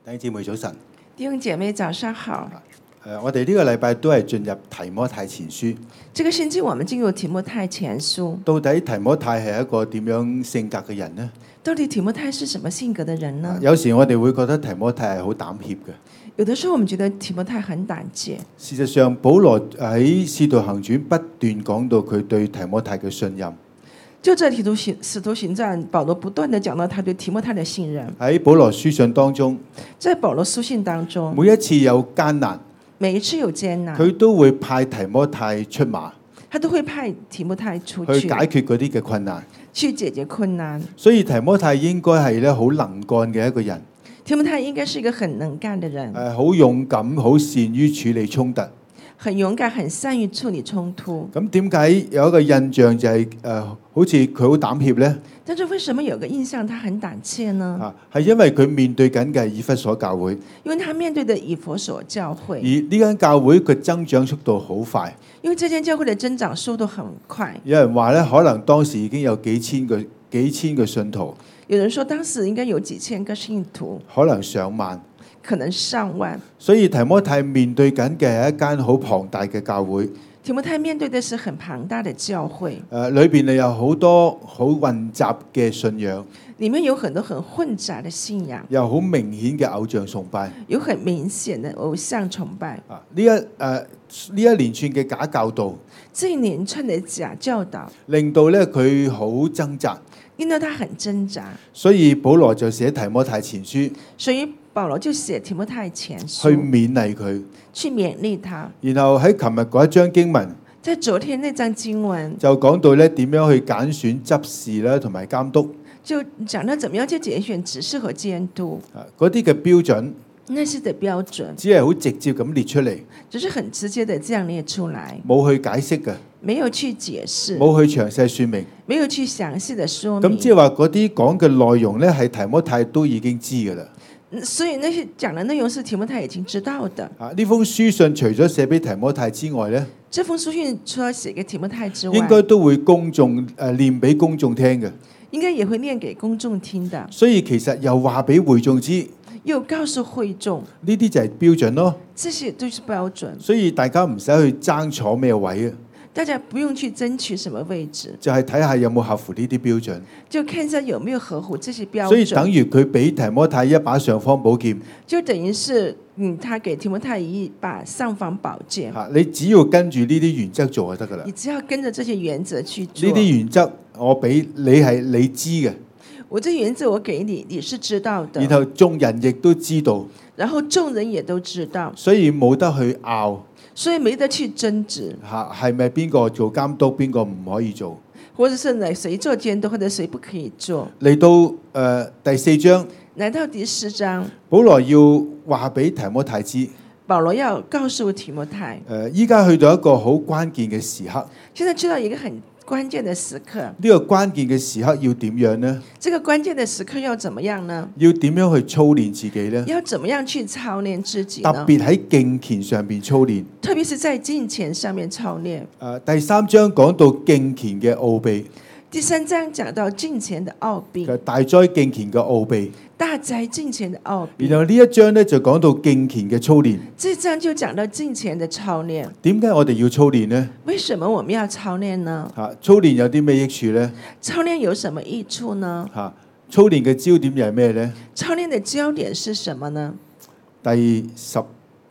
弟兄姊妹早晨。 弟兄姐妹早上好。 我哋呢個禮拜都係進入提摩太前書。 這個星期我們進入提摩太前書。 到底提摩太係一個點樣性格嘅人呢？ 到底提摩太是什麼性格的人呢？ 有時我哋會覺得提摩太係好膽怯嘅。 有的時候我們覺得提摩太很膽怯。 事實上，保羅喺使徒行傳不斷講到佢對提摩太嘅信任。 就在使徒行傳，保羅不斷地講到他對提摩太的信任。 喺保羅書信當中， 在保羅書信當中， 每一次有艱難， 每一次有艱難， 佢都會派提摩太出馬， 他都會派提摩太出去解決嗰啲嘅困難， 去解決困難。 所以提摩太應該係咧好能幹嘅一個人。 提摩太應該是一個很能幹的人， 好勇敢，好善於處理衝突。 很勇敢，很善於處理衝突。 咁點解有一個印象就係好似佢好膽怯呢？ 但是為什麼有個印象他很膽怯呢？ 係因為佢面對緊嘅係以弗所教會， 因為他面對的以弗所教會， 而呢間教會嘅增長速度好快。 因為這間教會的增長速度很快。 有人話咧，可能當時已經有幾千個信徒。 有人說當時應該有幾千個信徒， 可能上萬， 可能上萬。所以提摩太面對緊嘅係一間好龐大嘅教會。 提摩太面對的是很龐大的教會， 裏邊有好多好混雜嘅信仰， 裡面有很多很混雜的信仰， 有好明顯嘅偶像崇拜， 有很明顯的偶像崇拜。 呢一連串嘅假教導， 這一連串的假教導， 令到咧佢好掙扎， 令到他很掙扎。 所以保羅就寫提摩太前書， 所以保羅就寫提摩太前書， 去勉勵佢， 去勉勵他。 然後喺琴日嗰一章經文， 在昨天那章經文就講到咧點樣去揀選執事啦，同埋監督， 就講到怎麼樣去揀選執事和監督， 嗰啲嘅標準， 那是的標準， 只係好直接咁列出嚟， 只是很直接的這樣列出來， 冇去解釋嘅， 沒有去解釋， 冇去詳細說明， 沒有去詳細的說明。 咁即係話嗰啲講嘅內容咧，係提摩太都已經知㗎啦。 所以那些講的內容是提摩太已經知道的。 呢封書信除咗寫俾提摩太之外咧， 這封書信除了寫給提摩太之外， 應該都會念俾公眾聽嘅。 應該也會念給公眾聽的。 所以其實又話俾會眾知， 又告訴會眾， 呢啲就係標準咯。 這些都是標準。 所以大家唔使去爭坐咩位啊。 大家不用去爭取什麼位置， 就係睇下有冇合乎呢啲標準， 就看一下有沒有合乎這些標準。 所以等於佢俾提摩太一把尚方寶劍， 就等於是他給提摩太一把尚方寶劍。 你只要跟住呢啲原則做就得噶啦。 你只要跟着這些原則去做。 呢啲原則我俾你係你知嘅， 我這原則我給你，你是知道的。 然後眾人亦都知道， 然後眾人也都知道， 所以冇得去拗。 所以沒得去爭執， 係咪邊個做監督，邊個唔可以做， 或者是誰做監督，或者誰不可以做。 嚟到第四章， 來到第4章， 保羅要話俾提摩太知， 保羅要告訴提摩太， 依家去到一個好關鍵嘅時刻， 現在去到一個很關鍵的時刻， 呢個關鍵嘅時刻要點樣呢？ 這個關鍵的時刻要怎麼樣呢？ 要點樣去操練自己呢？ 要怎麼樣去操練自己呢？ 特別喺敬虔上邊操練， 特別是在敬虔上面操練。 第3章講到敬虔嘅奧秘。 第3章講到敬虔的奧秘， 大哉敬虔嘅奧秘， 大哉敬虔的奧秘。 然後呢一章咧就講到敬虔嘅操練， 這章就講到敬虔的操練。 點解我哋要操練呢？ 為什麼我們要操練呢？ 操練有啲咩益處呢？ 操練有什麼益處呢？ 操練嘅焦點又係咩呢？ 操練的焦點是什麼呢？ 第16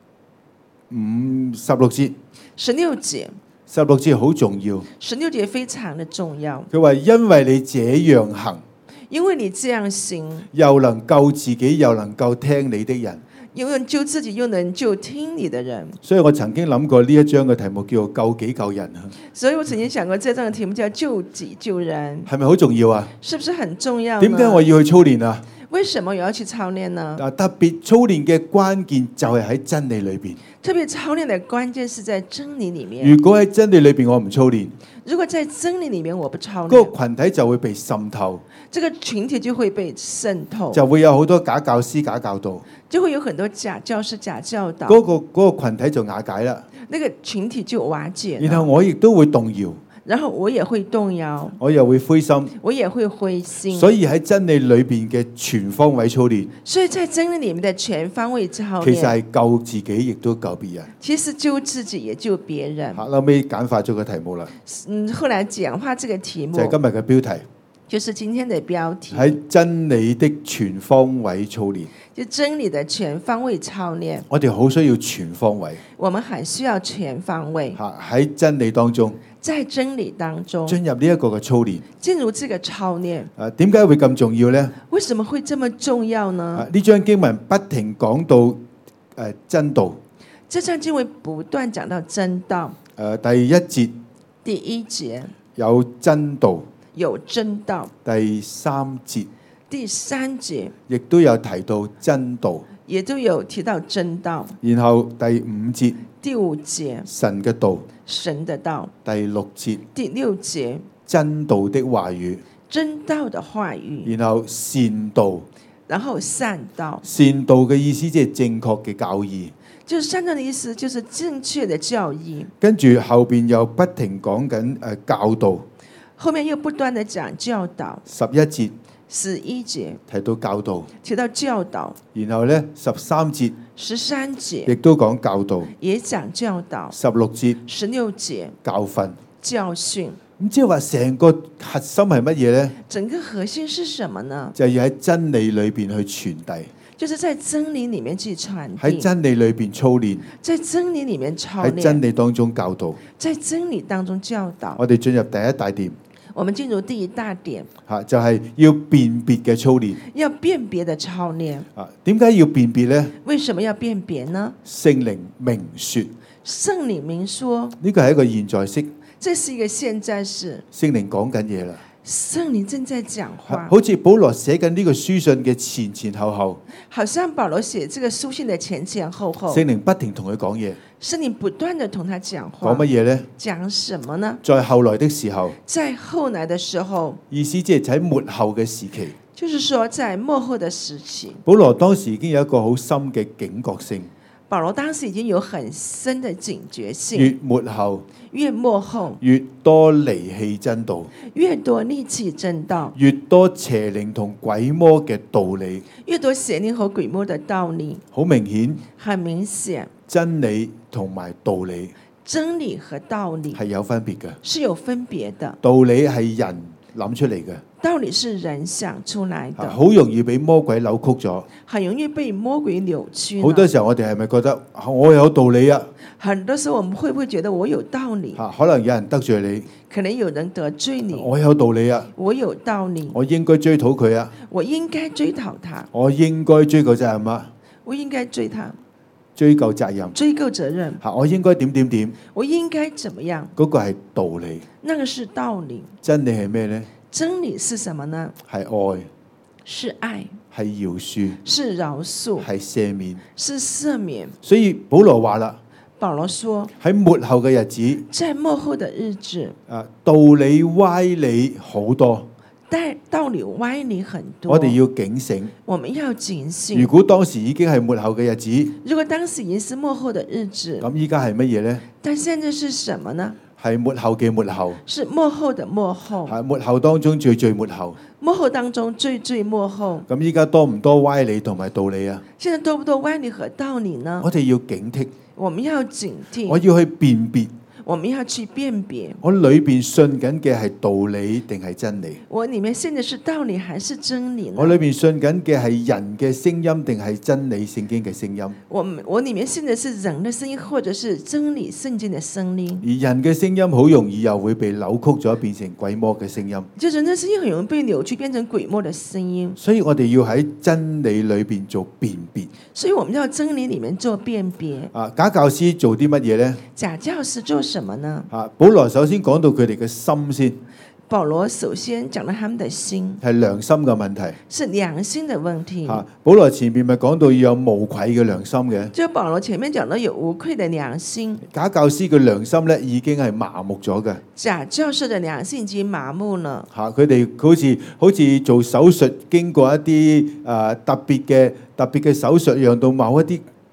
節 ，16節。 16節好重要 ，16節非常的重要。 佢話因為你這樣行， 因為你這樣行， 又能救自己，又能夠聽你的人， 又能救自己，又能救聽你的人。 所以我曾經諗過呢一章嘅題目叫做救己救人啊。 所以我曾經想過這章嘅題目叫救己救人， 係咪好重要啊？ 是不是很重要？ 點解我要去操練啊？ 為什麼我要去操練呢？ 特別操練嘅關鍵就係喺真理裏邊。 特別操練的關鍵是在真理裏面。 如果喺真理裏邊我唔操練， 如果在真理裏面我不操練， 嗰個群體就會被滲透， 這個群體就會被滲透， 就會有好多假教師、假教導， 就會有很多假教師、假教導， 嗰個群體就瓦解啦。 那個群體就瓦解， 然後我亦都會動搖。 然後我也會動搖， 我又會灰心。 我也會灰心。 所以喺真理裏邊嘅全方位操練， 所以在真理裡面的全方位操練， 其實係救自己，亦都救別人。 其實救自己也救別人。 後尾簡化咗個題目啦， 後來簡化這個題目就係今日嘅標題， 就是今天的標題， 喺真理的全方位操練。 就真理的全方位操練。 我哋好需要全方位， 我們很需要全方位， 喺真理當中， 在真理當中進入呢一個嘅操練。 進入這個操練。 點解會咁重要呢？ 為什麼會這麼重要呢？ 呢章經文不停講到真道。 這章經文不斷講到真道。 第一節有真道， 有真道。 第三節亦都有提到真道， 也都有提到真道。 然後第五節神嘅道， 神的道。 第六節真道的話語， 真道的話語。 然後善道， 善道。 善道嘅意思即係正確嘅教義， 就是善道的意思就是正確的教義。 跟住後邊又不停講緊教導， 後面又不斷的講教導。 11 節提到教導， 然後呢13節亦都講教導， 也講教導。 16 節教訓。咁即係話成個核心係乜嘢呢？ 整個核心是什麼呢？ 就係要喺真理裏邊去傳遞， 就是在真理裡面去傳遞， 喺真理裏邊操練， 在真理裡面操練， 喺真理當中教導， 在真理當中教導。 我哋進入第一大點， 我們進入第一大點， 就係要辨別嘅操練， 要辨別的操練。 點解要辨別呢？ 為什麼要辨別呢？ 聖靈明說， 聖靈明說， 呢個係一個現在式， 這是一個現在式。 聖靈講緊嘢啦， 聖靈正在講話， 好似保羅寫緊呢個書信嘅前前後後， 好像保羅寫這個書信的前前後後， 聖靈不停同佢講嘢， 聖靈不斷的同他講話， 講乜嘢呢？ 講什麼呢？ 在後來的時候， 在後來的時候， 意思即係喺末後嘅時期， 就是說在末後的時期， 保羅當時已經有一個好深嘅警覺性。 保羅當時已經有很深的警覺性， 越末後越多離棄真道， 越多離棄真道， 越多邪靈同鬼魔嘅道理， 越多邪靈和鬼魔的道理。 好明顯， 很明顯， 真理同埋道理， 真理和道理係有分別嘅， 是有分別的。 道理係人諗出嚟嘅， 道理是人想出來的， 好容易俾魔鬼扭曲咗， 很容易被魔鬼扭曲。 好多時候我哋係咪覺得我有道理啊？ 很多時候我們會不會覺得我有道理？ 可能有人得罪你， 可能有人得罪你， 我有道理啊， 我有道理， 我應該追討佢啊， 我應該追討他， 我應該追究責任啊， 我應該追他， 追究責任， 追究責任， 我應該點， 我應該怎麼樣？ 嗰個係道理， 那個是道理。 真理係咩呢？ 真理是什麼呢？ 係愛， 是愛， 係饒恕， 是饒恕， 係赦免， 是赦免。 所以保羅話啦， 保羅說喺末後嘅日子， 在末後的日子， 道理歪理好多， 但道理歪理很多， 我哋要警醒。 我們要警醒。 如果當時已經係末後嘅日子， 如果當時已經是末後的日子， 咁依家係乜嘢呢？ 但現在是什麼呢？ 係末後嘅末後， 是末後的末後， 係末後當中最末後， 末後當中最末後。 咁依家多唔多歪理同埋道理啊？ 現在多不多歪理和道理呢？ 我哋要警惕， 我們要警惕， 我要去辨別。 我們要去辨別， 我裏邊信緊嘅係道理定係真理？ 我裏面信的是道理還是真理呢？ 我裏邊信緊嘅係人嘅聲音定係真理聖經嘅聲音？ 我裏面信的是人的聲音，或者是真理聖經的聲音。 而人嘅聲音好容易又會被扭曲咗，變成鬼魔嘅聲音。 就人的聲音很容易被扭曲，變成鬼魔的聲音。 所以我哋要喺真理裏邊做辨別。 所以我們要真理裏面做辨別。 假教師做啲乜嘢呢？ 假教師做什麼呢？ 保羅首先講到佢哋嘅心先。 保羅首先講到他們的心， 係良心嘅問題， 是良心的問題。 保羅前面咪講到要有無愧嘅良心嘅。 就保羅前面講到有無愧的良心。 假教師嘅良心咧已經係麻木咗嘅。 假教師的良心已經麻木了。 佢哋好似做手術，經過一啲特別嘅手術，讓到某一啲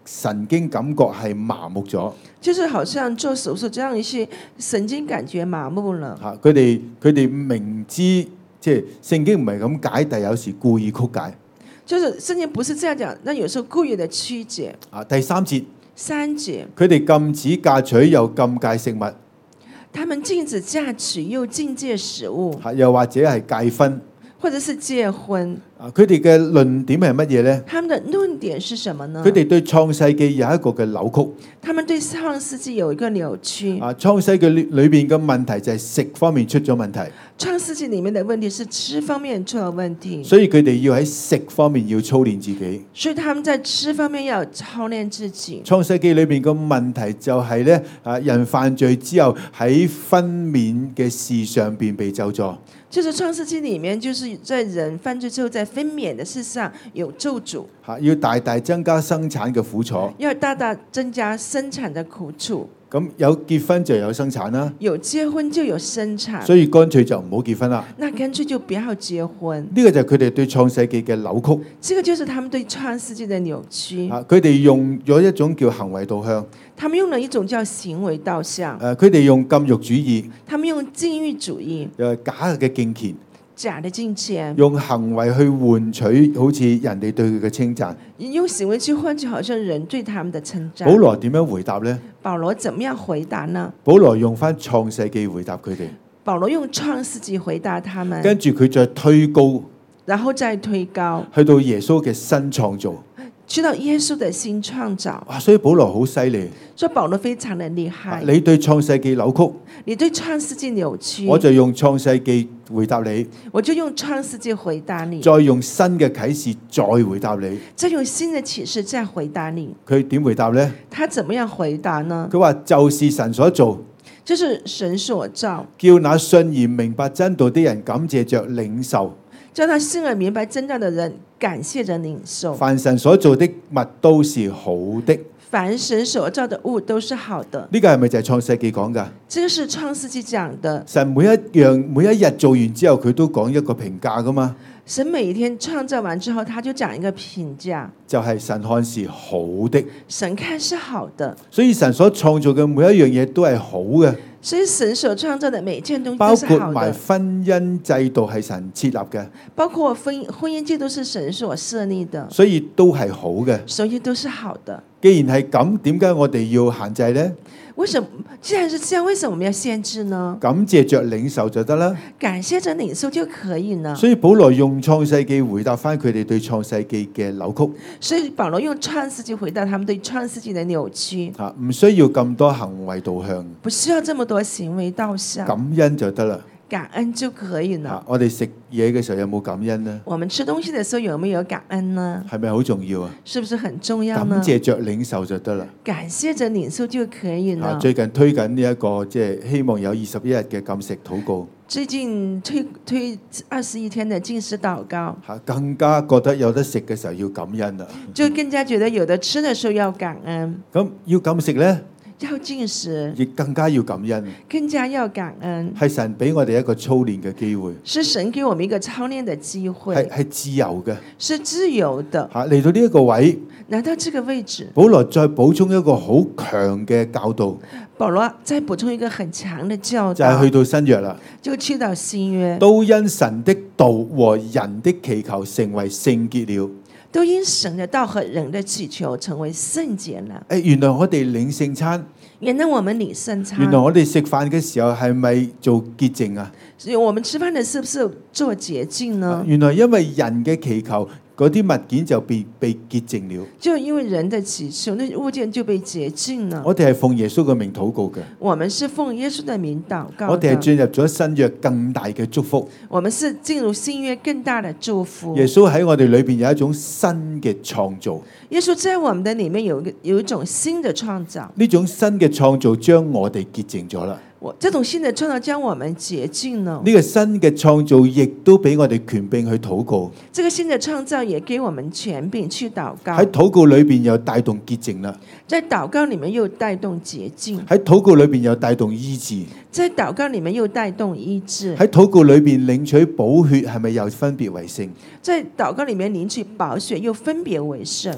神經感覺係麻木咗。 就是好像做手術這樣一些神經感覺麻木了。 佢哋明知即係聖經唔係咁解，但有時故意曲解。 就是聖經不是這樣講，但有時候故意的曲解。 第3節，佢哋禁止嫁娶又禁戒食物。 他們禁止嫁娶又禁戒食物。 又或者係戒婚。 或者是結婚。 佢哋嘅論點係乜嘢呢？ 他們的論點是什麼呢？ 佢哋對創世記有一個嘅扭曲。 他們對創世記有一個扭曲。 創世記裏邊嘅問題就係食方面出咗問題。 創世記裡面的問題是吃方面出了問題。 所以佢哋要喺食方面要操練自己。 所以他們在吃方面要操練自己。 創世記裏邊嘅問題就係咧，人犯罪之後喺分娩嘅事上邊被咒詛。 就是創世記裡面，就是在人犯罪之後，在分娩的事上有咒詛， 要大大增加生產嘅苦楚， 要大大增加生產的苦楚。 咁有結婚就有生產啦， 有結婚就有生產， 所以乾脆就唔好結婚啦。 那乾脆就不要結婚。 呢個就係佢哋對創世記嘅扭曲。 這個就是他們對創世記的扭曲。 佢哋用咗一種叫行為導向。 他們用了一種叫行為導向。 佢哋用禁欲主義。 他們用禁欲主義。 假嘅敬虔。 假的敬虔， 用行為去換取好似人哋對佢嘅稱讚， 用行為去換取好像人對他們的稱讚。 保羅點樣回答呢？ 保羅怎麼樣回答呢？ 保羅用翻創世記回答佢哋。 保羅用創世記回答他們， 跟住佢再推高， 然後再推高， 去到耶穌嘅新創造。 去到耶穌的新創造。 所以保羅好犀利。 所以保羅非常的厲害。 你對創世記扭曲， 你對創世記扭曲， 我就用創世記回答你。 我就用創世記回答你。 再用新嘅啟示再回答你。 再用新的啟示再回答你。 佢點回答呢？ 他怎麼樣回答呢？ 佢話就是神所做， 就是神所造， 叫那信而明白真道的人感謝着領受。 叫他信而明白真道的人感謝着領受。 凡神所做的物都是好的。 凡神所造的物都是好的。 呢個係咪就係創世記講㗎？ 這個是創世記講的。 神每一日做完之後，佢都講一個評價㗎嘛。 神每一天創造完之後，他就講一個評價， 就係神看是好的。 神看是好的。 所以神所創造嘅每一樣嘢都係好嘅。 所以神所創造的每一件東西包都是好的。 括埋婚姻制度係神設立嘅。 包括婚姻制度是神所設立的。 所以都係好嘅。 所以都是好的。 既然係咁，點解我哋要限制呢？ 為什麼？既然是這樣，為什麼我們要限制呢？ 感謝着領受就得啦。 感謝着領受就可以呢。 所以保羅用創世記回答翻佢哋對創世記嘅扭曲。 所以保羅用創世記回答他們對創世記的扭曲。 唔需要咁多行為導向。 不需要這麼多行為導向。 感恩就得啦。 感恩就可以了。 我哋食嘢嘅時候有冇感恩呢？ 我們吃東西的時候有沒有感恩呢？ 係咪好重要啊？ 是不是很重要呢？ 感謝着領受就得啦。 感謝着領受就可以了。 最近推緊呢一個即係希望有21日嘅禁食禱告。 最近推21天的禁食禱告。 更加覺得有得食嘅時候要感恩啦。 就更加覺得有得吃的時候要感恩。 咁要禁食呢？ 要禁食， 亦更加要感恩， 更加要感恩。 係神俾我哋一個操練嘅機會， 是神給我們一個操練的機會， 係自由嘅， 是自由的。 嚟到呢一個位， 來到這個位置， 保羅再補充一個好強嘅教導。 保羅再補充一個很強的教導， 就係去到新約啦， 就去到新約， 都因神的道和人的祈求成為聖潔了。 都因神的道和人的祈求成為聖潔了。 原來我哋領聖餐， 原來我們領聖餐， 原來我哋食飯嘅時候係咪做潔淨啊？ 所以我們吃飯的是不是做潔淨呢？ 原來因為人嘅祈求，嗰啲物件就被潔淨了。 就因為人的祈求，那物件就被潔淨了。 我哋係奉耶穌嘅名禱告嘅。 我們是奉耶穌的名禱告。 我哋係進入咗新約更大嘅祝福。 我們是進入新約更大的祝福。 耶穌喺我哋裏邊有一種新嘅創造。 耶穌在我們的裏面有一種新的創造。 呢種新嘅創造將我哋潔淨咗啦。 這種新的創造將我們潔淨了。 呢個新嘅創造亦都俾我哋權柄去禱告。 這個新的創造也給我們權柄去禱告。 喺禱告裏邊又帶動潔淨啦。 在禱告裏面又帶動潔淨。 喺禱告裏邊又帶動醫治。 在禱告裏面又帶動醫治。 喺禱告裏邊領取寶血係咪又分別為聖？ 在禱告裏面領取寶血又分別為聖。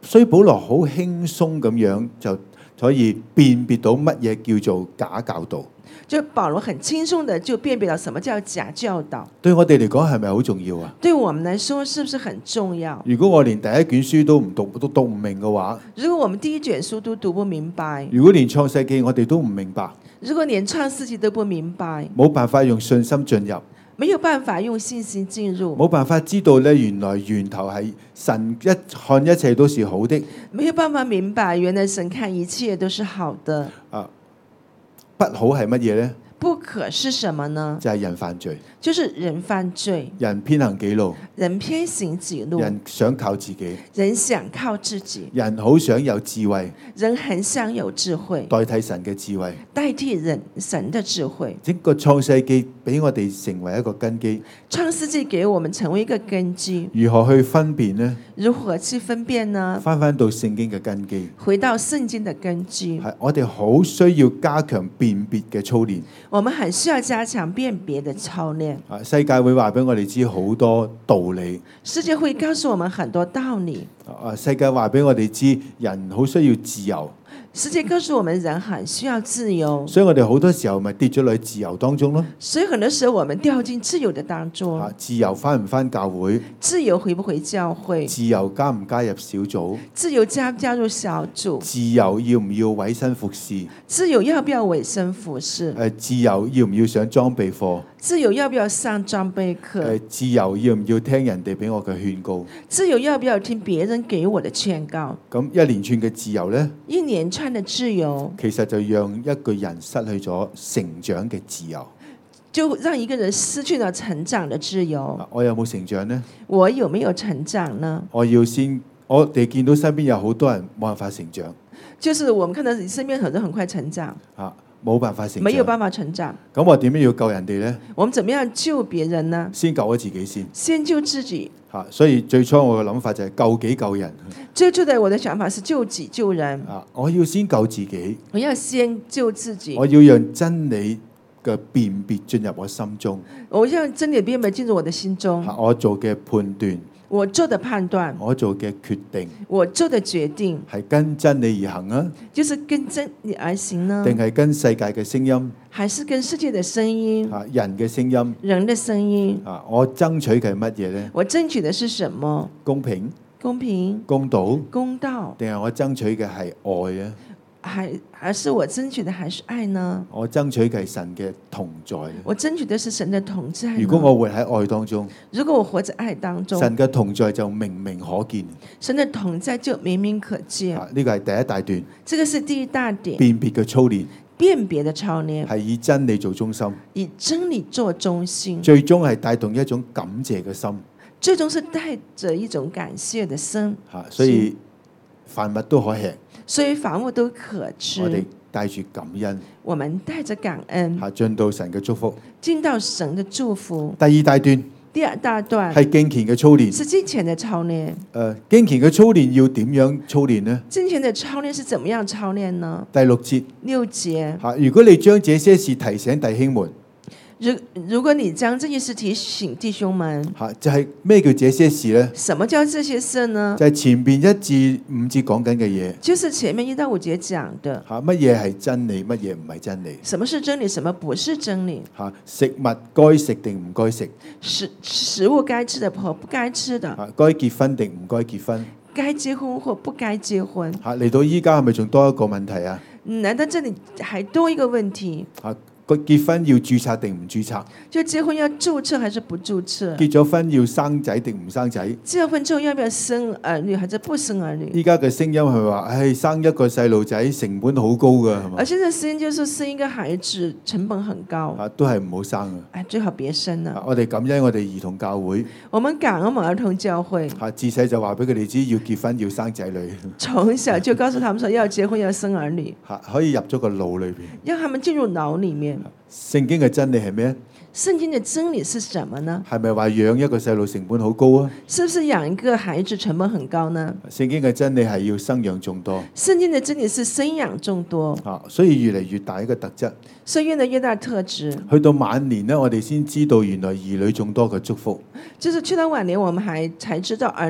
所以保羅好輕鬆咁樣就可以辨別到乜嘢叫做假教導。 就保羅很輕鬆的就辨別了什麼叫假教導。 對我哋嚟講係咪好重要啊？ 對我們來說是不是很重要？ 如果我連第一卷書都讀唔明嘅話， 如果我們第一卷書都讀不明白， 如果連創世記我哋都唔明白， 如果連創世記都不明白， 冇辦法用信心進入， 沒有辦法用信心進入， 冇辦法知道咧原來源頭係神一看一切都是好的。 沒有辦法明白原來神看一切都是好的。 不好係乜嘢呢？ 不可是什麼呢？ 就係人犯罪， 就是人犯罪， 人偏行己路， 人偏行己路， 人想靠自己， 人想靠自己， 人好想有智慧， 人很想有智慧， 代替神嘅智慧。 代替神的智慧。 整個創世記俾我哋成為一個根基， 創世記給我們成為一個根基。 如何去分辨呢？ 如何去分辨呢？ 翻到聖經嘅根基， 回到聖經的根基， 係我哋好需要加強辨別嘅操練。 我們很需要加強辨別的操練。 世界會話俾我哋知好多道理， 世界會告訴我們很多道理。 世界話俾我哋知人好需要自由， 世界告訴我們人很需要自由， 所以我哋好多時候咪跌咗落去自由當中咯。 所以很多時候我們掉進自由的當中。 自由返唔返教會？ 自由回不回教會？ 自由加唔加入小組？ 自由加不加入小組？ 自由要唔要委身服侍？ 自由要不要委身服侍？ 自由要唔要上裝備課？ 自由要不要上裝備課？ 自由要唔要聽人哋俾我嘅勸告？ 自由要不要聽別人給我的勸告？ 咁一連串嘅自由呢？ 一連串的自由， 其實就讓一個人失去咗成長嘅自由， 就讓一個人失去了成長的自由。 我有冇成長呢？ 我有沒有成長呢？ 我哋見到身邊有好多人冇辦法成長， 就是我們看到身邊很多很快成長， 冇辦法成長， 沒有辦法成長。 咁我點樣要救人哋呢？ 我們怎麼樣救別人呢？ 先救咗自己先， 先救自己。 所以最初我嘅諗法就係救己救人。 最初的我的想法是救己救人。 我要先救自己， 我要先救自己。 我要讓真理嘅辨別進入我心中。 我要讓真理辨別進入我的心中。 我做嘅判斷， 我做的判斷， 我做嘅決定， 我做的決定係跟真理而行啊？ 就是跟真理而行呢？ 定係跟世界嘅聲音？ 還是跟世界的聲音？ 人嘅聲音？ 人的聲音？ 我爭取嘅係乜嘢呢？ 我爭取的是什麼？ 公平？ 公平？ 公道？ 公道？ 定係我爭取嘅係愛啊？ 還是我爭取的還是愛呢？ 我爭取嘅係神嘅同在。 我爭取的是神的同在。 如果我活喺愛當中， 如果我活在愛當中， 神嘅同在就明明可見。 神的同在就明明可見。 呢個係第一大段。 這個是第一大點。 辨別嘅操練。 辨別的操練係以真理做中心。 以真理做中心。 最終係帶動一種感謝嘅心。 最終是帶着一種感謝的心。 所以凡物都可吃。 所以凡物都可吃。 我哋帶住感恩， 我們帶着感恩， 進到神嘅祝福， 進到神的祝福。 第二大段， 第二大段係敬虔嘅操練， 是敬虔的操練。 敬虔嘅操練要點樣操練呢？ 敬虔的操練是怎麼樣操練呢？ 第六節，如果你將這些事提醒弟兄們。 如果你將這些事提醒弟兄們， 就係咩叫這些事呢？ 什麼叫這些事呢？ 就係前邊1至5節講緊嘅嘢， 就是前面1到5節講的。 乜嘢係真理，乜嘢唔係真理？ 什麼是真理，什麼不是真理？ 食物該食定唔該食？ 食物該吃的或不該吃的？ 該結婚定唔該結婚？ 該結婚或不該結婚？ 嚟到依家係咪仲多一個問題啊？ 難道這裡還多一個問題？ 結婚要註冊定唔註冊？ 就結婚要註冊還是不註冊？ 結咗婚要生仔定唔生仔？ 結咗婚之後要不要生兒女還是不生兒女？ 依家嘅聲音係話，生一個細路仔成本好高㗎，係嘛？ 而現在聲音就是生一個孩子成本很高， 都係唔好生啊！ 最好別生啦。 我哋感恩我哋兒童教會， 我們感恩我們兒童教會， 自細就話俾佢哋知要結婚要生仔女， 從小就告訴他們說要結婚要生兒女， 可以入咗個腦裏邊， 讓他們進入腦裡面。 聖經嘅真理係咩？ 聖經的真理是什麼呢？ 係咪話養一個細路成本好高啊？ 是不是養一個孩子成本很高呢？ 聖經嘅真理係要生養眾多。 聖經的真理是生養眾多。 所以越嚟越大一個特質。 所以越來越大特質。 去到晚年呢，我哋先知道原來兒女眾多嘅祝福。 就是去到晚年，我們才知道兒女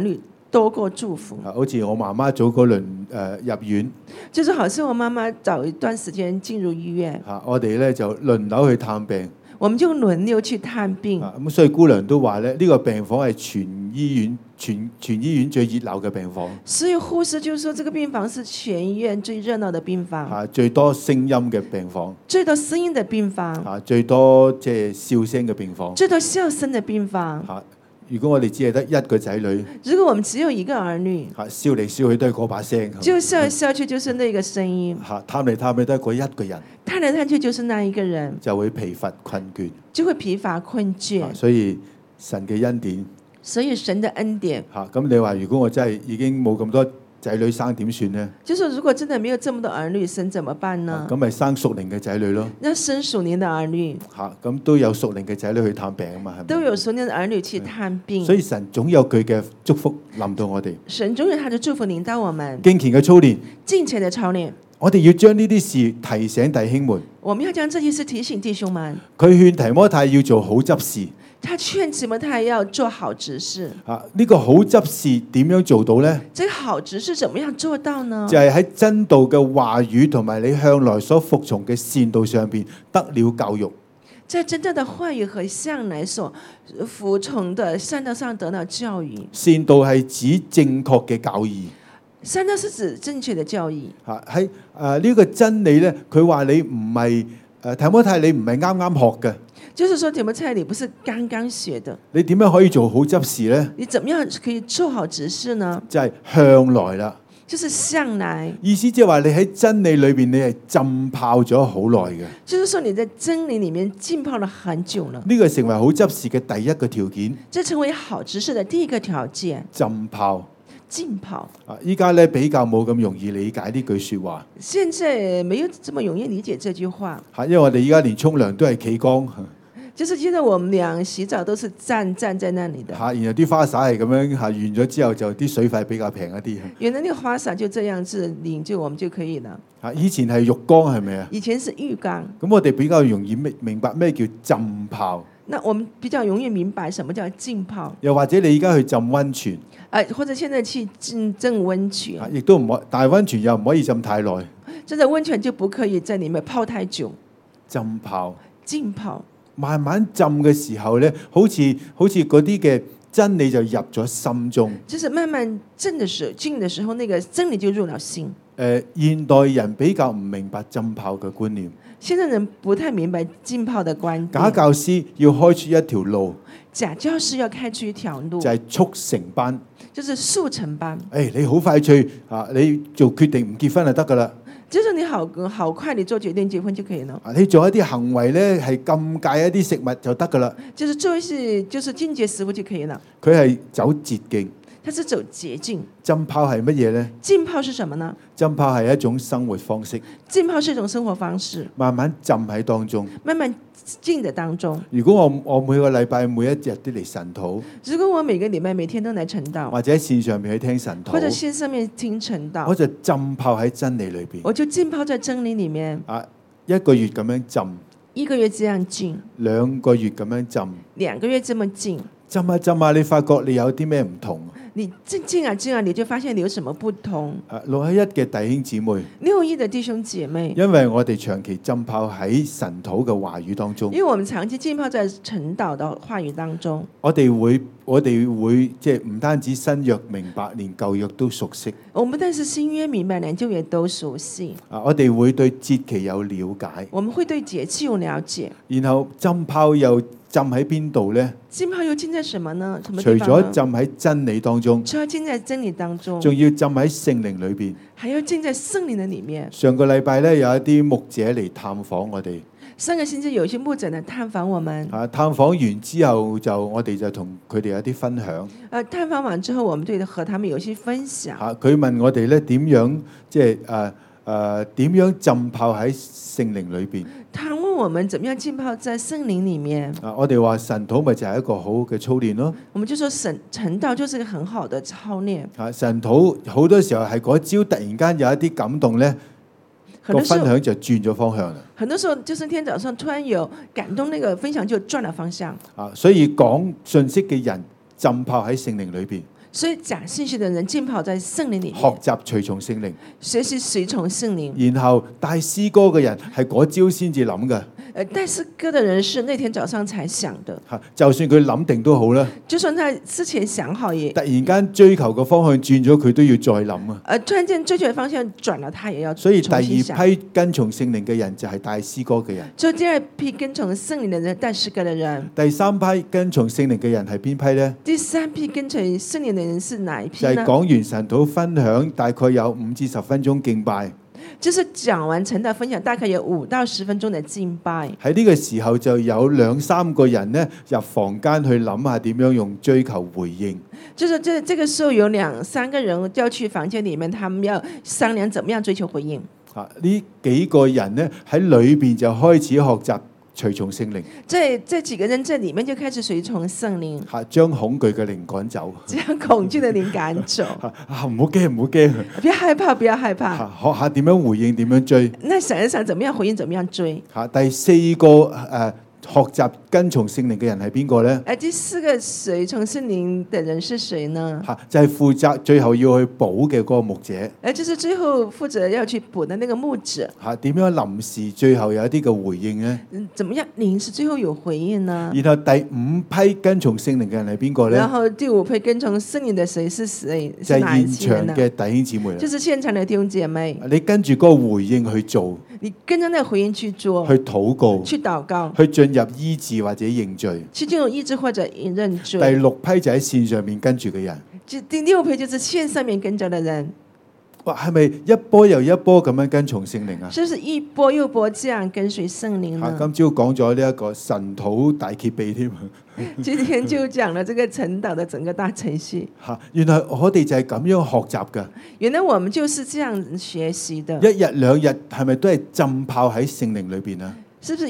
多過祝福。 好似我媽媽早嗰輪入院就是好似我媽媽早一段時間進入醫院， 我哋咧就輪流去探病。 我們就輪流去探病。 咁所以姑娘都話咧，呢個病房係全醫院最熱鬧嘅病房。 所以護士就說，這個病房是全醫院最熱鬧的病房， 最多聲音嘅病房， 最多聲音的病房， 最多即係笑聲嘅病房， 最多笑聲的病房。 如果我哋只係得一個仔女， 如果我們只有一個兒女， 笑嚟笑去都係嗰把聲， 就笑嚟笑去就是那個聲音， 探嚟探去都係嗰一個人， 探嚟探去就是那一個人， 就會疲乏困倦， 就會疲乏困倦。 所以神嘅恩典， 所以神的恩典。 咁你話如果我真係已經冇咁多仔女生點算呢？ 就是如果真的沒有這麼多兒女生怎麼辦呢？ 咁咪生屬靈嘅仔女咯。 那生屬靈的兒女， 咁都有屬靈嘅仔女去探病啊嘛，係咪？ 都有屬靈的兒女去探病。 所以神總有佢嘅祝福臨到我哋。 神總有他的祝福臨到我們。 敬虔嘅操練， 敬虔的操練， 我哋要將呢啲事提醒弟兄們。 我們要將這些事提醒弟兄們。 佢勸提摩太要做好執事。 他勸提摩太要做好執事。 呢個好執事點樣做到呢？ 這個好執事怎麼樣做到呢？ 就係喺真道嘅話語同埋你向來所服從嘅善道上邊得了教育。 在真正的話語和向來所服從的善道上得到教育。 善道係指正確嘅教義。 善道是指正確的教義。 喺呢個真理呢，佢話你唔係提摩太，你唔係啱啱學嘅。 就是說，提摩太，你不是剛剛學的。 你點樣可以做好執事呢？ 你怎麼樣可以做好執事呢？ 就係向來啦。 就是向來。 意思即係話你喺真理裏邊，你係浸泡咗好耐嘅。 就是說你在真理裡面浸泡了很久了。 呢個成為好執事嘅第一個條件。 這成為好執事的第一個條件。 浸泡。 浸泡。 依家咧比較冇咁容易理解呢句説話。 現在沒有這麼容易理解這句話。 因為我哋依家連沖涼都係企缸。 就是現在我們倆洗澡都是站在那裡的。 然後啲花灑係咁樣完咗之後，就啲水費比較平一啲。 原來那個花灑就這樣子淋就我們就可以了。 以前係浴缸係咪啊？ 以前是浴缸。咁我哋比較容易明白咩叫浸泡。 那我們比較容易明白什麼叫浸泡。 又或者你而家去浸溫泉。 或者現在去浸溫泉。 亦都唔可，但係溫泉又唔可以浸太耐。 真的溫泉就不可以在裡面泡太久。 浸泡。 浸泡。 慢慢浸嘅時候咧，好似嗰啲嘅真理就入咗心中。 就是慢慢浸的時候，那個真理就入了心。 現代人比較唔明白浸泡嘅觀念。 現在人不太明白浸泡的觀念。 假教師要開出一條路。 假教師要開出一條路。 就係速成班。 就是速成班。 你好快脆你做決定唔結婚就得噶啦。 就是你好快，你做決定結婚就可以了。 你做一啲行為咧，係禁戒一啲食物就得噶啦。 就是做一些就是禁戒食物就可以了。 佢係走捷徑。 它是走捷徑。 浸泡係乜嘢呢？ 浸泡是什麼呢？ 浸泡係一種生活方式。 浸泡是一種生活方式。 慢慢浸喺當中。 慢慢浸的當中。 如果我每個禮拜每一日都嚟晨禱。 如果我每個禮拜每天都嚟晨禱。 或者喺線上面去聽晨禱。 或者線上面聽晨禱。 我就浸泡喺真理裏邊。 我就浸泡在真理裡面。 一個月咁樣浸。 一個月這樣浸。 2個月咁樣浸。 2個月這麼浸。 浸下浸下，你發覺你有啲咩唔同？ 你浸啊，你就發現你有什麼不同 ？611嘅弟兄姊妹 ，611的弟兄姐妹， 因為我哋長期浸泡喺神禱嘅話語當中， 因為我們長期浸泡在晨禱的話語當中， 我哋會即係唔單止新約明白，連舊約都熟悉。 我們不但是新約明白，連舊約都熟悉。 我哋會對節期有了解， 我們會對節期有了解。 然後浸泡又浸喺邊度呢？ 浸泡又浸在什麼呢？什麼除地方呢？ 咗浸喺真理當中， 除了浸在真理當中， 仲要浸喺聖靈裏邊， 還要浸在聖靈的裡面。 上個禮拜咧，有一啲牧者嚟探訪我哋。 上個星期有一些牧者嚟探訪我們。 探訪完之後我哋就同佢哋有啲分享。 探訪完之後，我們對和他們有些分享。 佢問我哋咧點樣即係點樣浸泡喺聖靈裏邊？ 他問我們怎麼樣浸泡在聖靈裡面？ 我哋話神禱咪就係一個好嘅操練咯。 我們就說晨禱就是一個很好的操練。 神禱好多時候係嗰朝突然間有一啲感動咧，個分享就轉咗方向啦。 很多時候就是天早上突然有感動，那個分享就轉了方向。 所以講信息嘅人浸泡喺聖靈裏邊。 所以假信息的人浸泡在聖靈裡學面， 習隨從聖靈。 學習隨從聖靈。 然後帶詩歌嘅人係嗰朝先至諗嘅， 帶詩歌的人是那天早上才想的， 就算佢諗定都好啦， 就算他之前想好也， 突然間追求嘅方向轉咗，佢都要再諗啊。 突然間追求的方向轉了，他也要所以第二重新想。 批跟從聖靈嘅人就係帶詩歌嘅人， 就第二批跟從聖靈的人，帶詩歌的人。 第三批跟從聖靈嘅人係邊批呢？ 第三批跟隨聖靈的人是哪一批就係呢？ 講完神土分享，大概有5至10分鐘敬拜。 就是講完陳道分享，大概有5到10分鐘的敬拜。 喺呢個時候就有2、3個人呢入房間去諗下點樣用追求回應。 就是這個時候有2、3個人要去房間裡面，他們要商量怎麼樣追求回應。 呢幾個人呢喺裏邊就開始學習隨從聖靈。 這幾個人在裡面就開始隨從聖靈， 將恐懼嘅靈趕走。 將恐懼的靈趕走。 唔好驚，唔好驚， 不要害怕，不要害怕。 學下點樣回應，點樣追。 那想一想，怎麼樣回應，怎麼樣追。 第4個學習跟從聖靈嘅人係邊個呢？ 第4個隨從聖靈的人是誰呢？ 就係負責最後要去補嘅嗰個牧者。 就是最後負責要去補的那個牧者。 點樣臨時最後有一啲嘅回應呢？ 怎麼樣臨時最後有回應呢？ 然後第5批跟從聖靈嘅人係邊個呢？ 然後第5批跟從聖靈的誰是誰？ 就係現場嘅弟兄姊妹。 就是現場的弟兄姐妹。 你跟住嗰個回應去做。 你跟着那個回應去做。 去禱告。 去禱告。 去進入醫治或者認罪。 去進入醫治或者認罪。 第6批就喺線上面跟住嘅人。 第6批就是線上面跟着的人。 哇，係咪一波又一波咁樣跟從聖靈啊？ 是不是一波又波這樣跟隨聖靈呢？ 今朝講咗呢一個神土大揭秘添。 今天就講了這個陳導的整個大程序。 原來我哋就係咁樣學習㗎。 原來我們就是這樣學習的。 1日2日係咪都係浸泡喺聖靈裏邊啊？ 是不是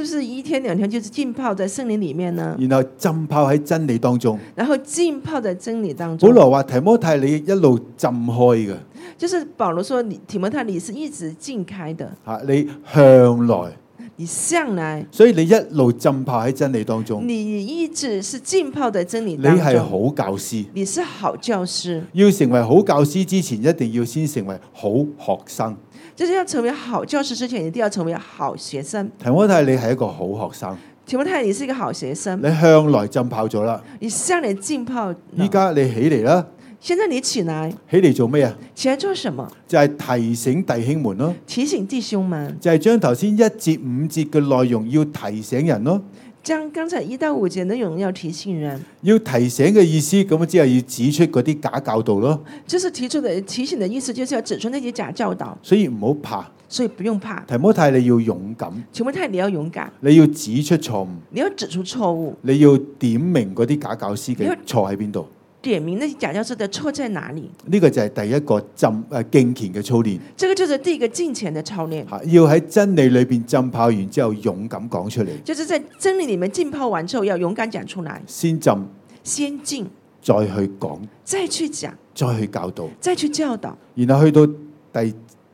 1天2天就是浸泡在聖靈裡面呢？ 然後浸泡喺真理當中。 然後浸泡在真理當中。 保羅話提摩太你一路浸開嘅。 就是保羅說提摩太你是一直浸開的。 你向來。 你向來。 所以你一路浸泡喺真理當中。 你一直是浸泡在真理當中。 你係好教師。 你是好教師。 要成為好教師之前，一定要先成為好學生。 就是要成為好教師之前，一定要成為好學生。 提摩太，你係一個好學生。 提摩太，你是一個好學生。 你向來浸泡咗啦。 你向來浸泡。 依家你起嚟啦。 現在你起來。 起嚟做咩啊？ 起來做什麼？ 就係提醒弟兄們咯。 提醒弟兄們。 就係將頭先1節5節嘅內容要提醒人咯。 將剛才1到5節內容要提醒人。 要提醒嘅意思，咁之後要指出嗰啲假教導咯。 就是提醒的意思，就是要指出那些假教導。 所以唔好怕。 所以不用怕。 提摩太你要勇敢。 提摩太你要勇敢。 你要指出錯誤。 你要指出錯誤。 你要點明嗰啲假教師嘅錯喺邊度。 點明那些假教師的錯在哪裡？ 呢個就係第一個敬虔嘅操練。 這個就是第一個敬虔的操練。 要喺真理裏邊浸泡完之後，勇敢講出嚟。 就是在真理裡面浸泡完之後，要勇敢講出來。 先浸， 先浸， 再去講， 再去講， 再去教導， 再去教導。然後去到第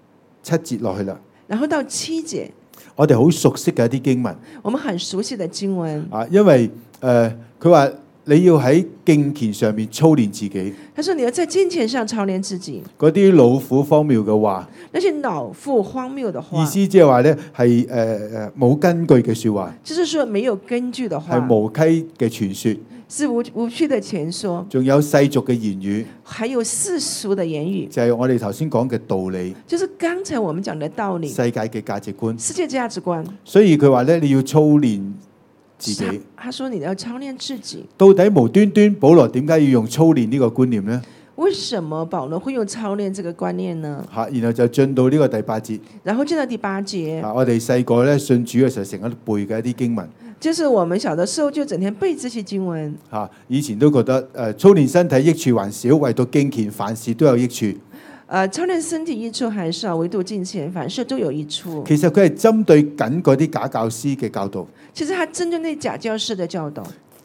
7節落去啦。 然後到7節， 我哋好熟悉嘅一啲經文。 我們很熟悉的經文。 因為佢話。你要喺敬虔上面操練自己。 他說你要在敬虔上操練自己。 嗰啲老虎荒謬嘅話， 那些老婦荒謬的話， 意思即係話咧係冇根據嘅說話。 就是說沒有根據的話， 係無稽嘅傳說， 是無趣的傳說。 仲有世俗嘅言語， 還有世俗的言語， 就係我哋頭先講嘅道理。 就是剛才我們講的道理， 世界嘅價值觀， 世界價值觀。 所以佢話咧，你要操練自己。 他說你要操練自己。 到底無端端保羅點解要用操練呢個觀念呢？ 為什麼保羅會用操練這個觀念呢？ 然後就進到呢個第8節。 然後進到第8節。 我哋細個咧信主嘅時候，成日背嘅一啲經文。 就是我們小的時候就整天背這些經文。 以前都覺得操練身體益處還少，唯獨敬虔凡事都有益處。 操練身體益處還少，唯獨敬虔凡事都有益處。 其實佢係針對緊嗰啲假教師嘅教導。 其實他針對那假教師的教導。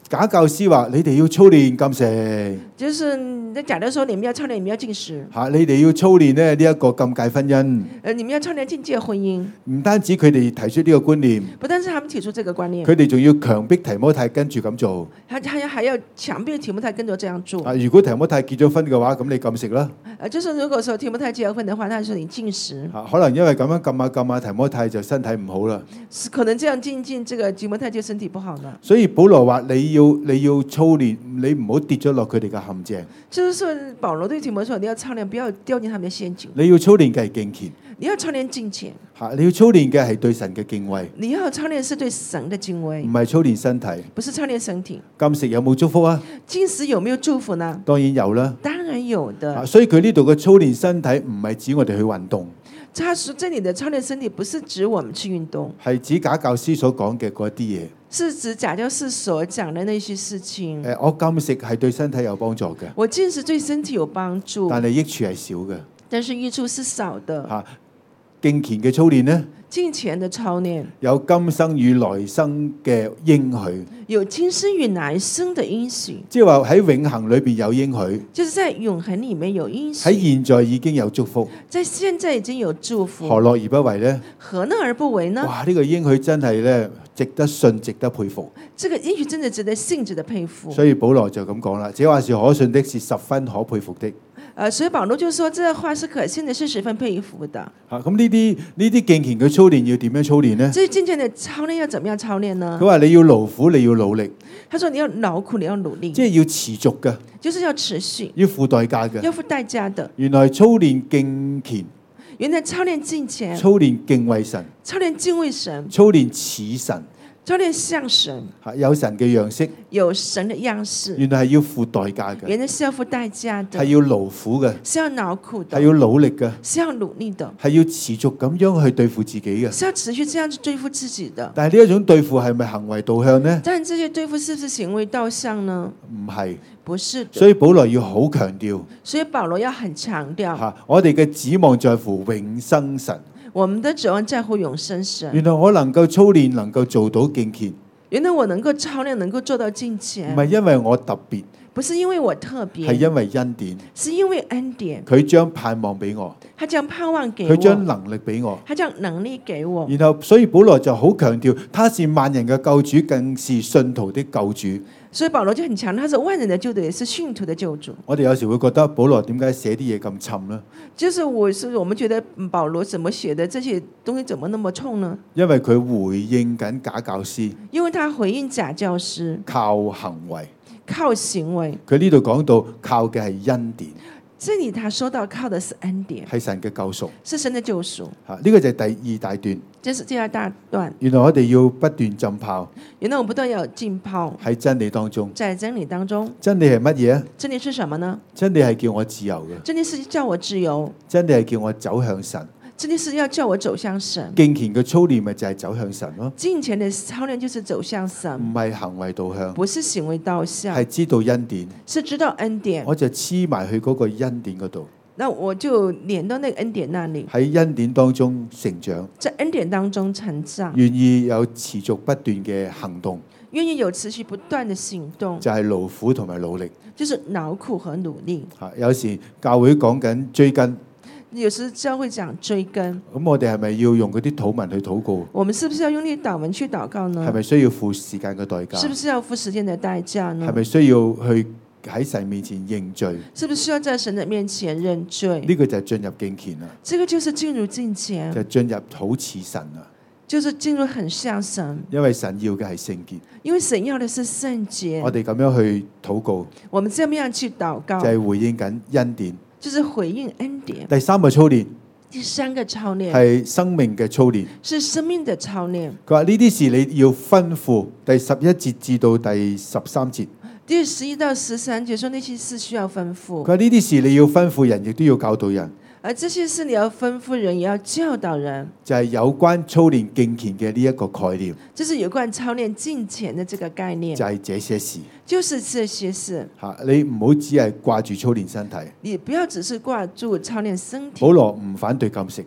假教師話：你哋要操練禁食， 就是在假的說你們要操練，你們要禁食， 你哋要操練呢一個禁戒婚姻。 你們要操練禁戒婚姻。 唔單止佢哋提出呢個觀念， 不但是他們提出這個觀念， 佢哋仲要強迫提摩太跟住咁做。 還要強迫提摩太跟着這樣做。 如果提摩太結咗婚嘅話，咁你禁食啦。 就是如果說提摩太結咗婚的話，那就你禁食。 可能因為咁樣禁下，提摩太就身體唔好啦。 可能這樣禁，這個提摩太就身體不好了。 所以保羅話：你要操練，你唔好跌咗落佢哋嘅陷阱。 就是說，保羅對提摩太說：你要操練，不要掉進他們的陷阱。 你要操練嘅係敬虔， 你要操練敬虔。 你要操練嘅係對神嘅敬畏。 你要操練是對神的敬畏， 唔係操練身體。 不是操練身體。 禁食有冇祝福啊？ 禁食有沒有祝福呢？ 當然有啦。 當然有的。 所以佢呢度嘅操練身體唔係指我哋去運動。 他說這裡的操練身體不是指我們去運動， 係指假教師所講嘅嗰啲嘢。 是指假教師所講的那些事情。 我禁食係對身體有幫助嘅。 我禁食對身體有幫助， 但係益處係少嘅。 但是益處是少的。 敬虔嘅操練呢？ 敬虔的操練有今生與來生嘅應許， 有今生與來生的應許， 即係話喺永恆裏邊有應許， 就是在永恆裡面有應許， 喺現在已經有祝福， 在現在已經有祝福， 何樂而不為呢？ 何樂而不為呢？ 哇！呢個應許真係咧，值得信，值得佩服。 這個應許真的值得信，值得佩服。 所以保羅就咁講啦，這話是可信的，是十分可佩服的。 所以保羅就說，這話是可信的，是十分佩服的。 咁呢啲敬虔嘅操練要點樣操練呢？ 這敬虔的操練要怎麼樣操練呢？ 佢話你要勞苦，你要努力。 他說你要勞苦，你要努力， 即係要持續嘅， 就是要持續， 要付代價嘅， 要付代價的。 原來操練敬虔， 原來操練敬虔， 操練敬畏神， 操練敬畏神， 操練似神。 操練像神， 有神嘅樣式， 有神的樣式， 原來係要付代價嘅， 原來是要付代價的， 係要勞苦嘅， 是要勞苦的， 係要努力嘅， 是要努力的， 係要持續咁樣去對付自己嘅， 是要持續這樣去對付自己的。 但係呢一種對付係咪行為導向呢？ 但這些對付是不是行為導向呢？ 唔係， 不是的。 所以保羅要好強調， 所以保羅要很強調， 我哋嘅指望在乎永生神。 我們的指望在乎永生神。 原來我能夠操練，能夠做到敬虔。 原來我能夠操練，能夠做到敬虔， 唔係因為我特別， 不是因為我特別， 係因為恩典， 是因為恩典。 佢將盼望俾我， 他將盼望給我， 佢將能力俾我， 他將能力給我。 然後所以保羅就好強調，他是萬人嘅救主，更是信徒的救主。 所以保羅就很強調，他是萬人的救主，也是信徒的救主。 我哋有時會覺得保羅點解寫啲嘢咁沉呢？ 就是我們覺得保羅怎麼寫的這些東西怎麼那麼重呢？ 因為佢回應緊假教師， 因為他回應假教師， 靠行為， 靠行為。 佢呢度講到靠嘅係恩典。 這裡他說到靠的是恩典， 係神嘅救贖， 是神的救贖。 呢個就係第二大段。 這是第二大段。 原來我哋要不斷浸泡， 原來我們不斷要浸泡喺真理當中。 在真理當中， 真理係乜嘢啊？ 真理是什麼呢？ 真理係叫我自由嘅。 真理是叫我自由。 真理係叫我走向神。 真理是要叫我走向神。 敬虔嘅操練咪就係走向神咯。 敬虔的操練就是走向神， 唔係行為導向， 不是行為導向， 係知道恩典， 是知道恩典。 我就黐埋去嗰個恩典嗰度。 那我就連到那個恩典那裡， 喺恩典當中成長， 在恩典當中成長， 願意有持續不斷嘅行動， 願意有持續不斷的行動， 就係勞苦同埋努力， 就是勞苦和努力。 有時教會講緊追根， 有時教會講追根， 咁我哋係咪要用嗰啲禱文去禱告？ 我們是不是要用啲禱文去禱告呢？ 係咪需要付時間嘅代價？ 是不是要付時間的代價呢？ 係咪需要去喺神面前認罪？ 是不是需要在神的面前認罪？ 呢個就係進入敬虔啦。 這個就是進入敬虔， 就進入好似神啊。 就是進入很像神。 因為神要嘅係聖潔。 因為神要的是聖潔。 我哋咁樣去禱告。 我們這樣去禱告。 就係回應緊恩典。 就是回應恩典。 第三個操練。 第三個操練係生命嘅操練。 是生命的操練。 佢話呢啲事你要吩咐，第11節至到第13節。 第11到13節說那些事需要吩咐。 佢話呢啲事你要吩咐人，亦都要教導人。 而這些事你要吩咐人，也要教導人。 就係有關操練敬虔嘅呢一個概念。 就是有關操練敬虔的這個概念。 就係這些事。 就是這些事。 你唔好只係掛住操練身體。 你不要只是掛住操練身體。 保羅唔反對禁食。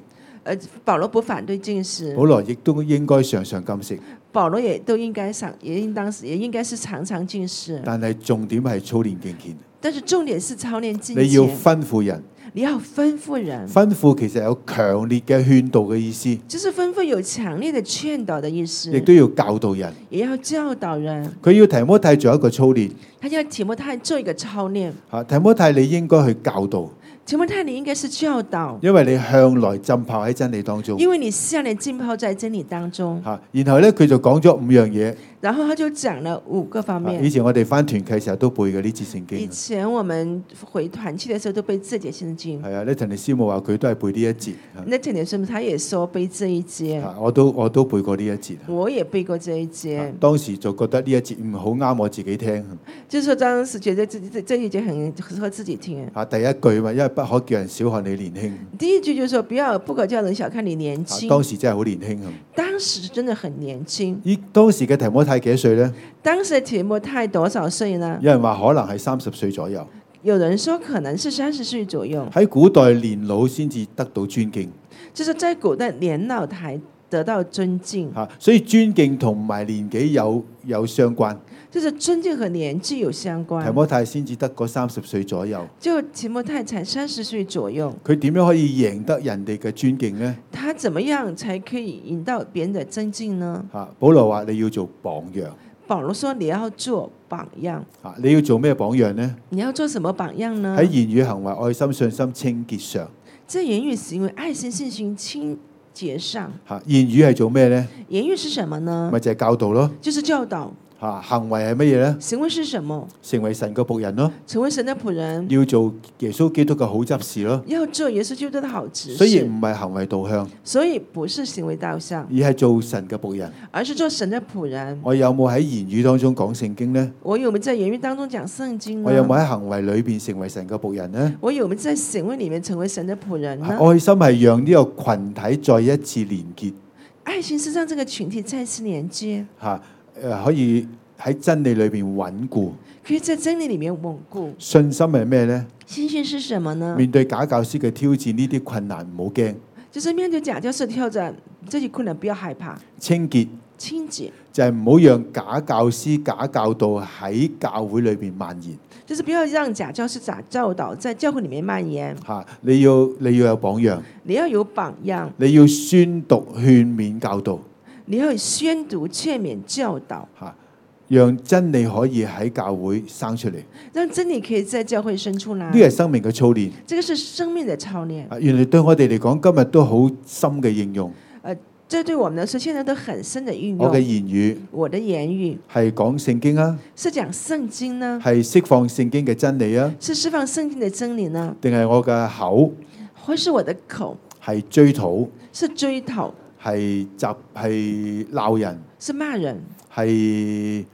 保羅不反對禁食， 保羅亦都應該常常禁食， 保羅也應該是常常禁食。 但係重點係操練敬虔。 但是重點是操練敬你要虔， 吩咐人， 你要吩咐人， 吩咐其實有強烈嘅勸導嘅意思， 就是吩咐有強烈的勸導的意思， 亦都要教導人。 也要教導人。 佢要提摩太做一個操練， 他要提摩太做一個操練。 提摩太你應該去教導， 提摩太你應該是教導， 因為你向來浸泡喺真理當中。 因為你向來浸泡在真理當中。 然後咧佢就講咗5樣嘢。 然後他就講了5個方面。 以前我哋翻團契時候都背嘅呢節聖經。 以前我們回團契的時候都背這節聖經。 係啊，呢陳尼師母話佢都係背呢一節。 那陳尼師母他也說背這一節。 我都背過呢一節。 我也背過這一節。 當時就覺得呢一節唔好啱我自己聽。 就是說當時覺得這一節很適合自己聽。 第一句嘛，因為不可叫人小看你年輕。 第一句就是說不可叫人小看你年輕。 當時真係好年輕。 當時真的很年輕。 當時嘅提摩太幾多歲呢？ 當時的提摩太多少歲呢？ 有人話可能係30歲左右。 有人說可能是30歲左右。 喺古代年老先至得到尊敬。 就是在古代年老才得到尊敬。 所以尊敬同埋年紀有相關。 就是尊敬和年紀有相關。 提摩太先至得嗰30歲左右。 就提摩太才30歲左右。 佢點樣可以贏得人哋嘅尊敬呢？ 他怎麼樣才可以贏到別人的尊敬呢？ 保羅話你要做榜樣。 保羅說你要做榜樣。 你要做咩榜樣呢？ 你要做什麼榜樣呢？ 喺言語行為、愛心、信心、清潔上。 在言語行為、愛心、信心、清潔上。 言語係做咩呢？ 言語是什麼呢？ 咪就係教導咯。 就是教導。 行為係乜嘢呢？ 行為是什麼？ 成為神嘅僕人咯。 成為神的僕人。 要做耶穌基督嘅好執事咯。 要做耶穌基督的好執事。 所以唔係行為導向。 所以不是行為導向， 而係做神嘅僕人。 而是做神的僕人。 我有冇喺言語當中講聖經呢？ 我有冇在言語當中講聖經呢？ 我有冇喺行為裏邊成為神嘅僕人呢？ 我有冇在行為裏面成為神的僕人呢？ 愛心係讓呢個群體再一次連結。 愛心是讓這個群體再次連接。 可以喺真理裏邊穩固， 可以在真理裏面穩固。 信心係咩呢？ 信心是什麼呢？ 面對假教師嘅挑戰，呢啲困難唔好驚。 就是面對假教師的挑戰，這些困難不要害怕。 清潔， 清潔就係唔好讓假教師、假教導喺教會裏邊蔓延。 就是不要讓假教師、假教導在教會裏面蔓延。 你要有榜樣， 你要有榜樣， 你要宣讀、勸勉、教導， 你要宣讀、勸勉、教導。 讓真理可以喺教會生出嚟， 讓真理可以在教會生出來。 呢個係生命嘅操練， 這個是生命的操練。 原來對我哋嚟講，今日都好深嘅應用。 這對我們來說，現在都很深的應用。 我嘅言語， 我的言語係講聖經啊， 是講聖經呢？ 係釋放聖經嘅真理啊， 是釋放聖經的真理呢？ 定係我嘅口， 或是我的口係追討， 是追討， 係鬧人， 是罵人， 係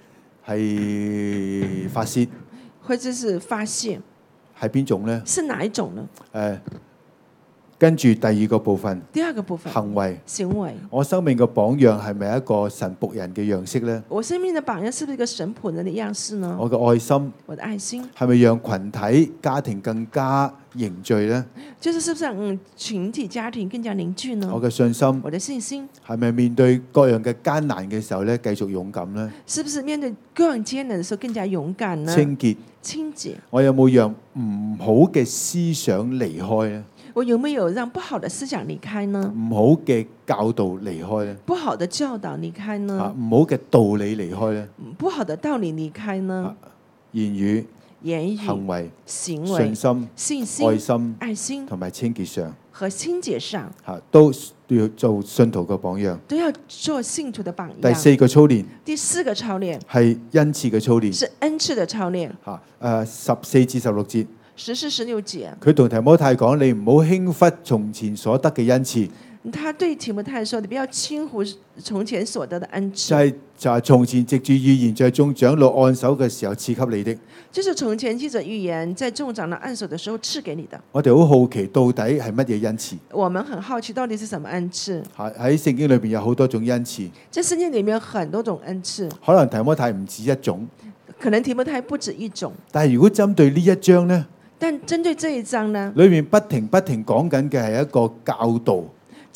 發泄， 或者是發泄， 係邊種呢？ 是哪一種呢？ 跟住第二個部分， 第二個部分， 行為。 行為。 我生命嘅榜樣係咪一個神僕人嘅樣式呢？ 我生命的榜樣是不是一個神僕人的樣式呢？ 我嘅愛心， 我的愛心係咪讓群體家庭更加凝聚呢？ 就是不是讓群體家庭更加凝聚呢？ 我嘅信心， 我的信心係咪面對各樣嘅艱難嘅時候咧，繼續勇敢呢？ 是不是面對各樣艱難的時候更加勇敢呢？ 清潔， 清潔。 我有冇讓唔好嘅思想離開呢？ 我有沒有讓不好的思想離開呢？ 唔好嘅教導離開呢？ 不好的教導離開呢？ 唔好嘅道理離開呢？ 不好的道理離開呢？ 言語、 行為、 信心、 信心、愛心同埋清潔上和清潔上， 都要做信徒嘅榜樣， 都要做信徒的榜樣。 第四個操練， 第四個操練係恩賜嘅操練， 是恩賜的操練。 14至16節。 14、16節， 佢同提摩太講：你唔好輕忽從前所得嘅恩賜。 他對提摩太說：你不要輕忽從前所得的恩賜。 就係從前藉住預言在眾長老按手嘅時候賜給你的。 就是從前記着預言在眾長老按手的時候賜給你的。 我哋好好奇到底係乜嘢恩賜？ 我們很好奇到底是什麼恩賜？ 喺聖經裏邊有好多種恩賜。 在聖經裏面有很多種恩賜。 可能提摩太唔止一種。 可能提摩太不止一種。 但係如果針對呢一章呢？ 但針對這一章呢？ 裏面不停講緊嘅係一個教導。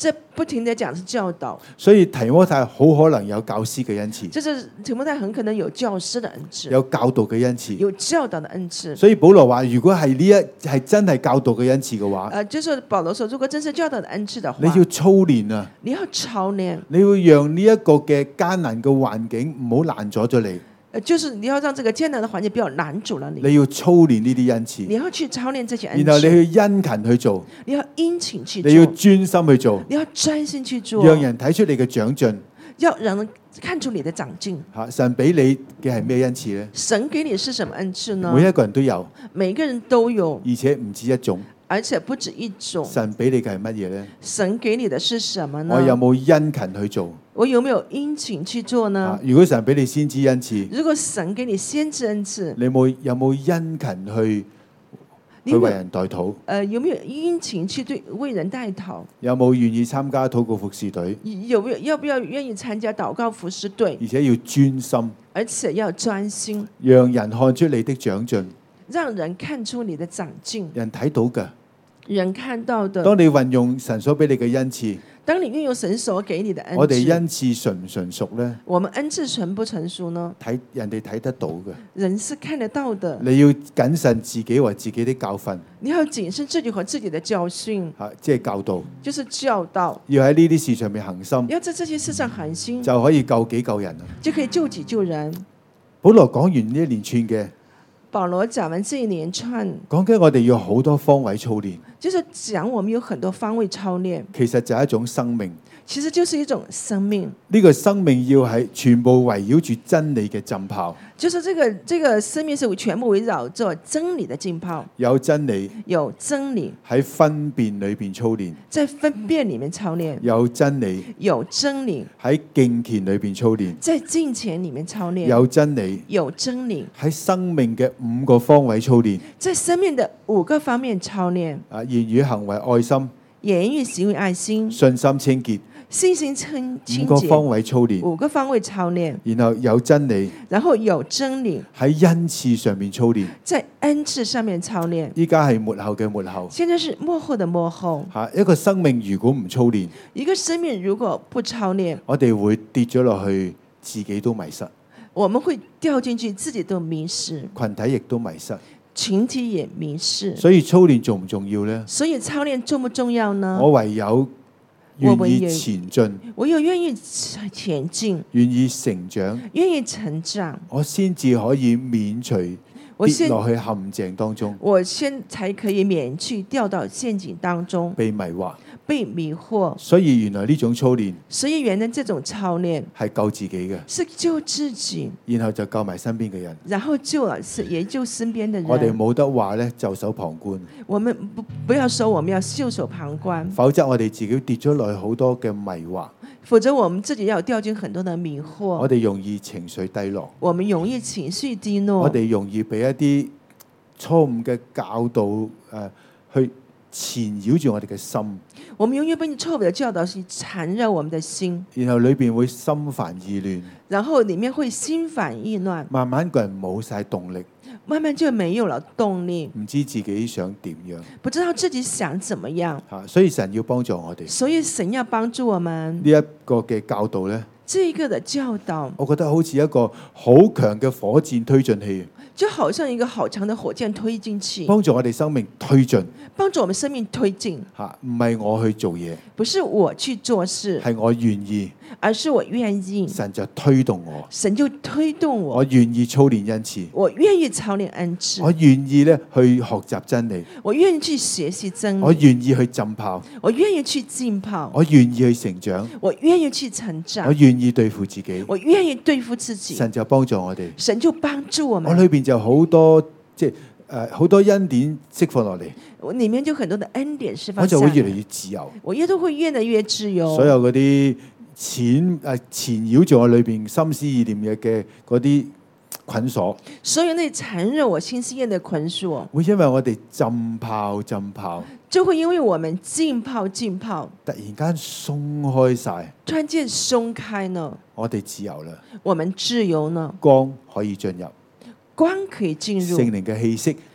這不停地講是教導， 所以提摩太好可能有教師嘅恩賜， 就是提摩太很可能有教師的恩賜， 有教導嘅恩賜。 有教導的恩賜。 所以保羅話：如果係係真係教導嘅恩賜嘅話， 就是保羅說，如果真是教導的恩賜的話， 你要操練啊！ 你要操練， 你要讓呢一個嘅艱難嘅環境唔好攔阻咗你。 就是你要讓這個艱難的環境不要攔阻了你。 你要操練呢啲恩賜， 你要去操練這些恩賜， 然後你去殷勤去做， 你要殷勤去做， 你要專心去做， 你要專心去做， 讓人睇出你嘅長進。 要讓人看出你的長進。 嚇，神俾你嘅係咩恩賜呢？ 神給你是什麼恩賜呢？ 每一個人都有， 每個人都有， 而且唔止一種。 而且不止一種。 神俾你嘅係乜嘢呢？ 神給你的是什麼呢？ 我有冇殷勤去做？ 我有沒有殷勤去做呢？ 如果神俾你先知恩賜， 如果神給你先知恩賜， 你有冇殷勤去為人代禱？ 有沒有殷勤去為人代禱？ 有冇願意參加禱告服侍隊？ 要不要願意參加禱告服侍隊？ 而且要專心， 而且要專心， 讓人看出你的長進， 讓人看出你的長進， 人睇到㗎。 人看到的。 當你運用神所俾你嘅恩賜， 當你運用神所給你的恩賜， 我哋恩賜純唔純熟呢？ 我們恩賜純不成熟呢？ 人哋睇得到嘅， 人是看得到的。 你要謹慎自己和自己的教訓， 你要謹慎自己和自己的教訓， 即係教導， 就是教導。 要喺呢啲事上面恒心， 要在這些事上恒心， 就可以救己救人。 就可以救己救人。 保羅講完呢一連串嘅， 保羅講完這一連串， 講緊我哋要好多方位操練， 就是講我們有很多方位操練， 其實就係一種生命。 其實就是一種生命。 呢個生命要係全部圍繞住真理嘅浸泡， 就是這個生命是全部圍繞着真理的浸泡。 有真理， 有真理喺分辨裏邊操練， 在分辨裡面操練。 有真理， 有真理喺敬虔裏邊操練， 在敬虔裡面操練。 有真理， 有真理喺生命嘅5個方位操練， 在生命的5個方面操練。 言語行為愛心， 言語行為愛心， 信心清潔， 信心清潔。 5個方位操練 ，5個方位操練。 然後有真理， 然後有真理喺恩賜上面操練， 在恩賜上面操練。 依家係末後嘅末後， 現在是末後的末後。 一個生命如果唔操練， 一個生命如果不操練， 我哋會跌咗落去，自己都迷失， 我們會掉進去，自己都迷失， 群體亦都迷失， 群體也迷失。 所以操練重唔重要呢？ 所以操練重不重要呢？ 我唯有願意前進， 我有願意前進， 願意成長， 願意成長， 我先至可以免除跌落去陷阱當中， 我先才可以免去掉到陷阱當中， 被迷惑， 被迷惑。 所以原來呢種操練， 所以原來這種操練係救自己嘅， 是救自己， 然後就救埋身邊嘅人， 然後也救身邊的人。 我哋冇得話咧，袖手旁觀。 我們不要說我們要袖手旁觀， 否則我哋自己跌咗落去好多嘅迷惑， 否則我們自己要掉進很多的迷惑。 我哋容易情緒低落， 我們容易情緒低落， 我哋容易俾一啲錯誤嘅教導去纏繞住我哋嘅心， 我們永遠被錯誤的教導去纏繞我們的心， 然後裏邊會心煩意亂， 然後裡面會心煩意亂， 慢慢個人冇晒動力， 慢慢就沒有了動力， 唔知自己想點樣， 不知道自己想怎麼樣。 所以神要幫助我哋， 所以神要幫助我們呢一個嘅教導呢， 這一個的教導， 我覺得好似一個好強嘅火箭推進器， 就好像一個好強的火箭推進器， 幫助我哋生命推進。 幫助我們生命推進。 唔係我去做嘢， 不是我去做事， 係我願意， 而是我願意。 神就推動我， 神就推動我。 我願意操練恩賜， 我願意操練恩賜。 我願意咧去學習真理， 我願意去學習真理。 我願意去浸泡， 我願意去浸泡。 我願意去成長， 我願意去成長。 我願意對付自己， 我願意對付自己。 神就幫助我哋， 神就幫助我們。 我裏邊就好多好多恩典釋放落嚟， 我裡面就很多的恩典釋放， 我就會越嚟越自由， 我亦都會越來越自由。 所有嗰啲纏繞住我裏邊心思意念嘅嗰啲捆鎖， 所有那纏繞我心思意念的捆鎖， 會因為我哋浸泡， 就會因為我們浸泡， 突然間鬆開晒， 突然間鬆開呢， 我哋自由啦， 我們自由呢， 光可以進入， 光可以進入， 聖靈嘅氣息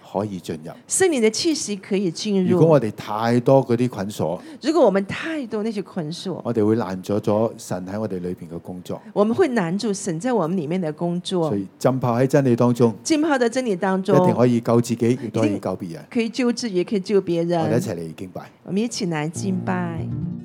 可以進入。 聖靈的氣息可以進入。 如果我哋太多嗰啲捆鎖， 如果我們太多那些捆鎖， 我哋會攔阻咗神喺我哋裏邊嘅工作。 我們會攔住神在我們裡面的工作。 所以浸泡喺真理當中， 浸泡在真理當中， 一定可以救自己，亦都可以救別人。 可以救自己，也可以救別人。 我哋一齊嚟敬拜。 我們一起來敬拜。